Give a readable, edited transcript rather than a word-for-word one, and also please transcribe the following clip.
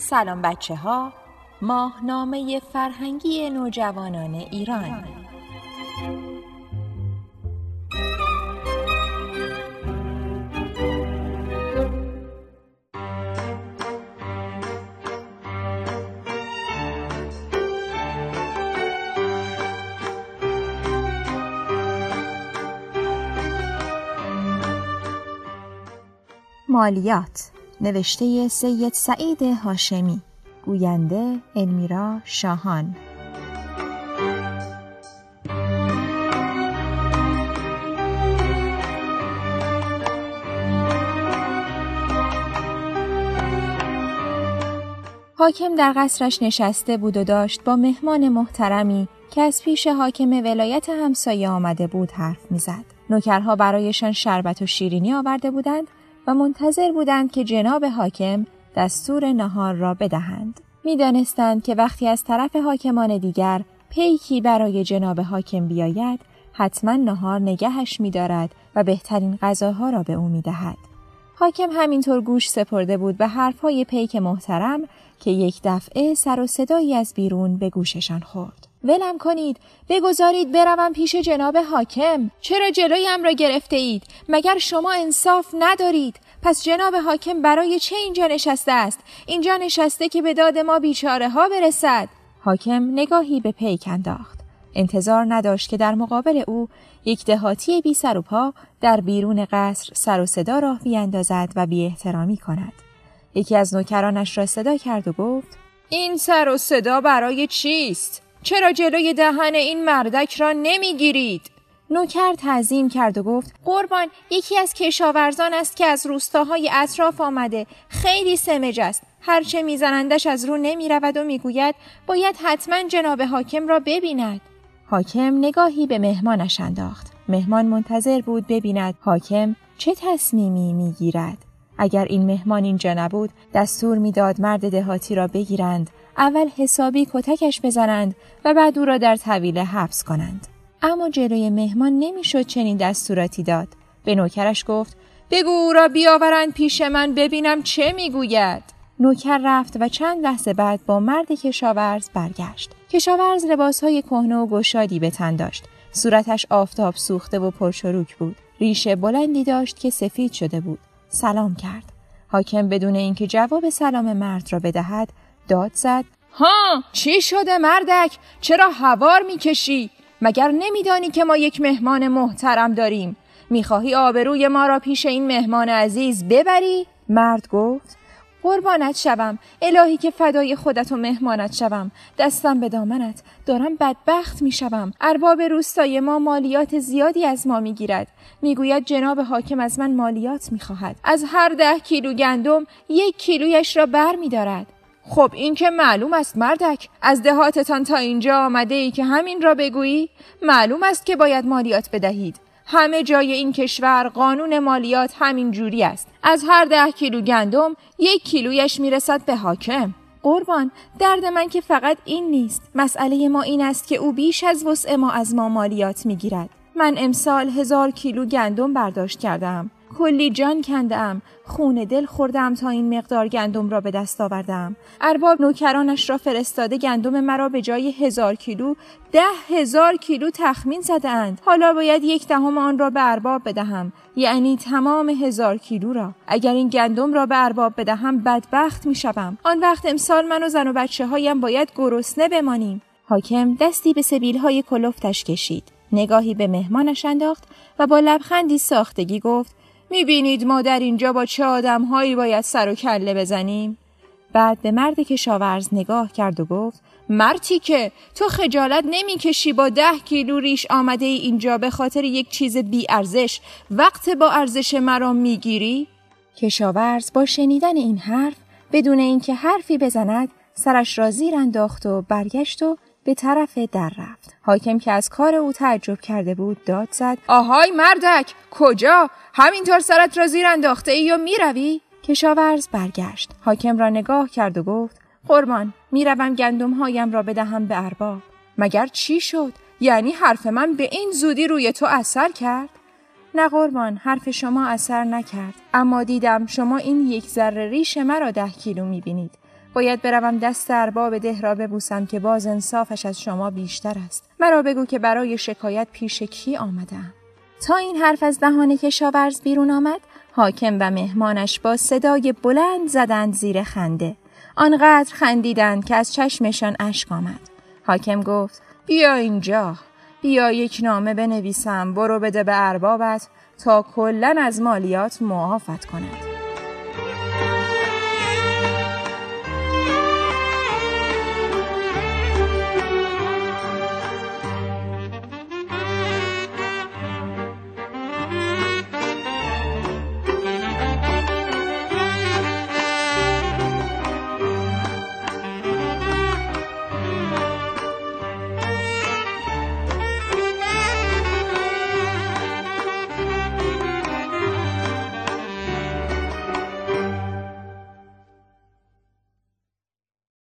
سلام بچه ها، ماهنامه فرهنگی نوجوانان ایران. مالیات، نوشته سید سعید هاشمی، گوینده المیرا شاهان. حاکم در قصرش نشسته بود و داشت با مهمان محترمی که از پیش حاکم ولایت همسایه آمده بود حرف می‌زد. نوکرها برایشان شربت و شیرینی آورده بودند و منتظر بودند که جناب حاکم دستور نهار را بدهند. می‌دانستند که وقتی از طرف حاکمان دیگر پیکی برای جناب حاکم بیاید، حتما نهار نگهش می‌دارد و بهترین غذاها را به او می‌دهد. حاکم همینطور گوش سپرده بود به حرف‌های پیک محترم که یک دفعه سر و صدایی از بیرون به گوششان خورد. ولم کنید، بگذارید بروم پیش جناب حاکم. چرا جلویم را گرفته اید؟ مگر شما انصاف ندارید؟ پس جناب حاکم برای چه اینجا نشسته است؟ اینجا نشسته که به داد ما بیچاره ها برسد. حاکم نگاهی به پیک انداخت. انتظار نداشت که در مقابل او یک دهاتی بی سر و پا در بیرون قصر سر و صدا راه بیاندازد و بی احترامی کند. یکی از نوکرانش را صدا کرد و گفت: این سر و صدا برای چیست؟ چرا جلوی دهن این مردک را نمیگیرید؟ نوکر تعظیم کرد و گفت: قربان، یکی از کشاورزان است که از روستاهای اطراف آمده. خیلی سمج است. هرچه میزنندش از رو نمی رود و میگوید باید حتما جناب حاکم را ببیند. حاکم نگاهی به مهمانش انداخت. مهمان منتظر بود ببیند حاکم چه تصمیمی میگیرد. اگر این مهمان اینجا نبود، دستور میداد مرد دهاتی را بگیرند، اول حسابی کتکش بزنند و بعد او را در طویله حبس کنند. اما جلوی مهمان نمیشد چنین دستوراتی داد. به نوکرش گفت: بگو او را بیاورند پیش من ببینم چه میگوید. نوکر رفت و چند لحظه بعد با مرد کشاورز برگشت. کشاورز لباسهای کهنه و گشادی به تن داشت. صورتش آفتاب سوخته و پرچروک بود. ریشه بلندی داشت که سفید شده بود. سلام کرد. حاکم بدون اینکه جواب سلام مرد را بدهد داد زد: ها، چی شده مردک؟ چرا هوار میکشی؟ مگر نمیدانی که ما یک مهمان محترم داریم؟ میخواهی آبروی ما را پیش این مهمان عزیز ببری؟ مرد گفت: قربانت شوم، الهی که فدای خودت و مهمانت شوم. دستم به دامنت، دارم بدبخت میشوم. ارباب روستای ما مالیات زیادی از ما میگیرد. میگوید جناب حاکم از من مالیات میخواهد. از هر 10 کیلو گندم 1 کیلویش را بر میدارد. خب این که معلوم است مردک، از دهاتتان تا اینجا آمده ای که همین را بگویی؟ معلوم است که باید مالیات بدهید. همه جای این کشور قانون مالیات همین جوری است. از هر 10 کیلو گندم 1 کیلویش میرسد به حاکم. قربان، درد من که فقط این نیست. مسئله ما این است که او بیش از وسع ما از ما مالیات میگیرد. من امسال 1000 کیلو گندم برداشت کردم. کلی جان کندم، خون دل خوردم تا این مقدار گندم را به دست آوردم. ارباب نوکرانش را فرستاده گندم مرا به جای 1000 کیلو 10,000 کیلو تخمین زدند. حالا باید 1/10 آن را به ارباب بدهم، یعنی تمام 1000 کیلو را. اگر این گندم را به ارباب بدهم بدبخت می شوم. آن وقت امسال من و زن و بچه هایم باید گرسنه بمانیم. حاکم دستی به سبیل‌های کلفتش کشید. نگاهی به مهمانش انداخت و با لبخندی ساختگی گفت: میبینید ما در اینجا با چه آدم‌هایی باید سر و کله بزنیم؟ بعد به مرد کشاورز نگاه کرد و گفت: مرتی که تو خجالت نمیکشی با 10 کیلو ریش آمده ای اینجا به خاطر یک چیز بی ارزش وقت با ارزش مرا میگیری؟ کشاورز با شنیدن این حرف بدون اینکه حرفی بزند سرش را زیر انداخت و برگشت و به طرف در رفت. حاکم که از کار او تعجب کرده بود داد زد: آهای مردک، کجا؟ همینطور سرت را زیر انداخته ای و میروی؟ کشاورز برگشت. حاکم را نگاه کرد و گفت: قربان، میروم گندم هایم را بدهم به ارباب. مگر چی شد؟ یعنی حرف من به این زودی روی تو اثر کرد؟ نه قربان، حرف شما اثر نکرد. اما دیدم شما این 1 ذره ریش مرا 10 کیلو میبینید. باید بروم دست ارباب ده را ببوسم که باز انصافش از شما بیشتر است. مرا بگو که برای شکایت پیش کی آمدم. تا این حرف از دهان کشاورز بیرون آمد، حاکم و مهمانش با صدای بلند زدند زیر خنده. آنقدر خندیدند که از چشمشان اشک آمد. حاکم گفت: بیا اینجا، بیا یک نامه بنویسم، برو بده به اربابت تا کلاً از مالیات معافت کند.